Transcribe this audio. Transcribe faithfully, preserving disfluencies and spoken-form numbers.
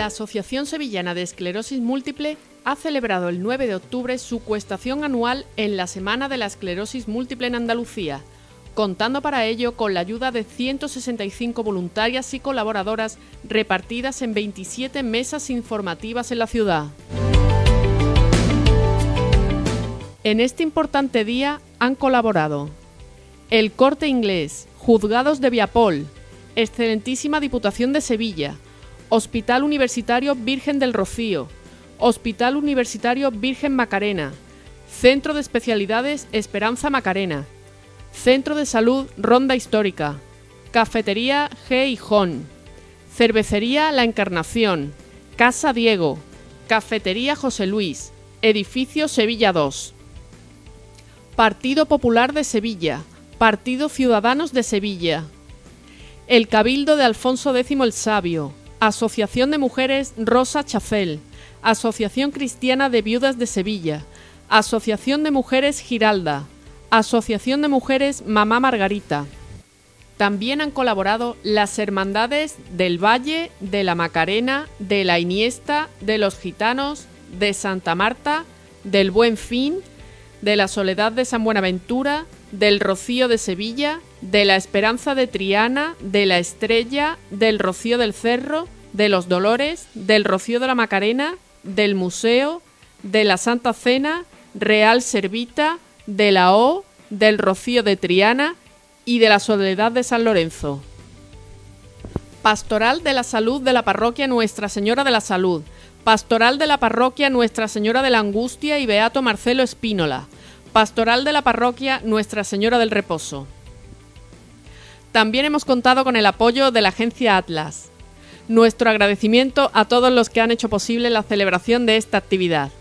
La Asociación Sevillana de Esclerosis Múltiple ha celebrado el nueve de octubre su cuestación anual en la Semana de la Esclerosis Múltiple en Andalucía, contando para ello con la ayuda de ciento sesenta y cinco voluntarias y colaboradoras repartidas en veintisiete mesas informativas en la ciudad. En este importante día han colaborado El Corte Inglés, Juzgados de Viapol, Excelentísima Diputación de Sevilla, Hospital Universitario Virgen del Rocío, Hospital Universitario Virgen Macarena, Centro de Especialidades Esperanza Macarena, Centro de Salud Ronda Histórica, Cafetería G. Hijón, Cervecería La Encarnación, Casa Diego, Cafetería José Luis, Edificio Sevilla dos. Partido Popular de Sevilla, Partido Ciudadanos de Sevilla, el Cabildo de Alfonso X el Sabio, Asociación de Mujeres Rosa Chafel, Asociación Cristiana de Viudas de Sevilla, Asociación de Mujeres Giralda, Asociación de Mujeres Mamá Margarita. También han colaborado las Hermandades del Valle, de la Macarena, de la Iniesta, de los Gitanos, de Santa Marta, del Buen Fin, de la Soledad de San Buenaventura, del Rocío de Sevilla, de la Esperanza de Triana, de la Estrella, del Rocío del Cerro, de los Dolores, del Rocío de la Macarena, del Museo, de la Santa Cena, Real Servita, de la O, del Rocío de Triana y de la Soledad de San Lorenzo. Pastoral de la Salud de la Parroquia Nuestra Señora de la Salud, Pastoral de la Parroquia Nuestra Señora de la Angustia y Beato Marcelo Espínola, Pastoral de la Parroquia Nuestra Señora del Reposo. También hemos contado con el apoyo de la Agencia Atlas. Nuestro agradecimiento a todos los que han hecho posible la celebración de esta actividad.